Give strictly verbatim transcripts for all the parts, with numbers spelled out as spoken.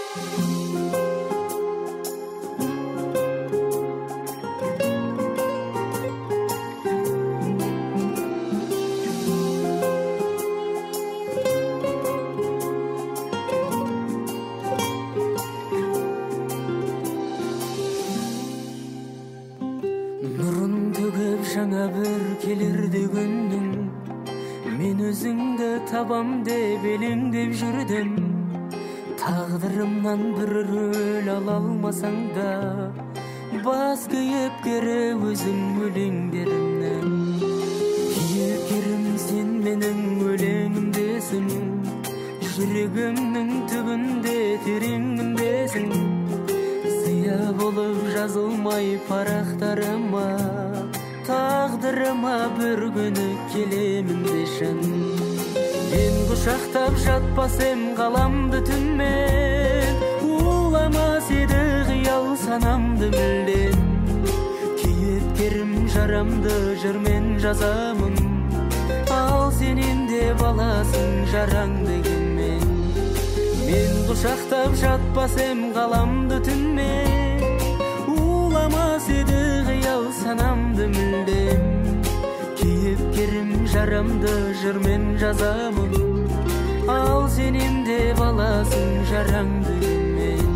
Жаңа бір келерді күннің, мен өзіңді табам деп елеңдеп жүрдім. Тағдырымнан бір рөл ала алмасаң да, бас кейіпкері өзің өлеңдерімнің. Кейіпкерім сен менің өлеңімдесің, жүрегімнің түбінде тереңімдесің. Зия болып жазылмай парақтарыма, тағдырыма бір күні келемін дешін. Мен құшақтап жатпасем қаламды түнмен, уламас еді қиял санамды мүлден. Кейіпкерім жарамды жырмен жазамын, ал сенен де баласың жараң дегенмен. Мен құшақтап жатпасем қаламды түнмен, уламас еді қиял санамды мүлдем. Кейіпкерім жарамды жырмен жазамын, ал сенен де баласың жараң дегенмен.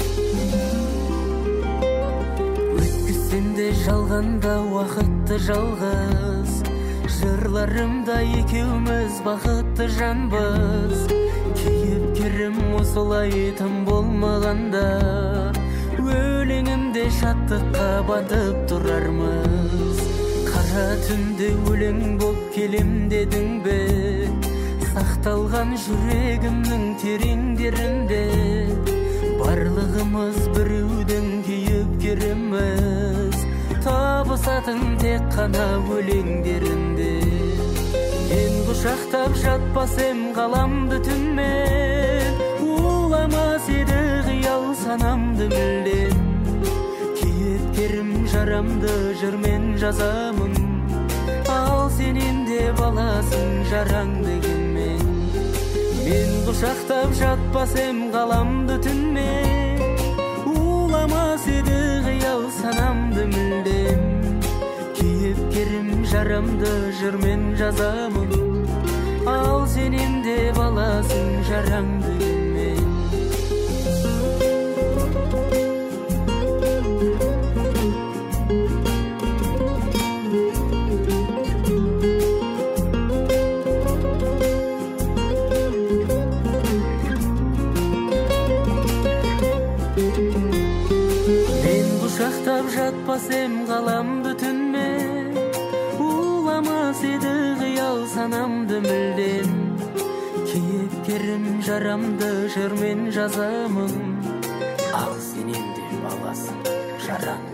Өткізсем де жалғанда уақытты жалғыз, жырларымда екеуміз бақытты жанбыз. Кейіпкерім осылай тым болмағанда, өлеңімде шаттыққа батып тұрармыз. Қара түнде өлең боп келем дедің бе, сақталған жүрегімнің тереңдерінде. Барлығымыз біреудің кейіпкеріміз, табысатын тек қана өлеңдерінде. Мен құшақтап жатпасем қаламды түнмен, уламас еді қиял санамды мүлден. Кейіпкерім жарамды жырмен жазамын, ал сенен де баласың жараң дегенмен. Мен құшақтап жатпасем қаламды түнмен, уламас еді қиял санамды мүлдем. Кейіпкерім жарамды жырмен жазамын, ал сенен де баласың жараң дегенмен. Мен құшақтап жатпасем қаламды түнмен, уламас еді қиял санамды мүлден. Кейіпкерім жарамды жырмен жазамын, ал сенен де баласың жараң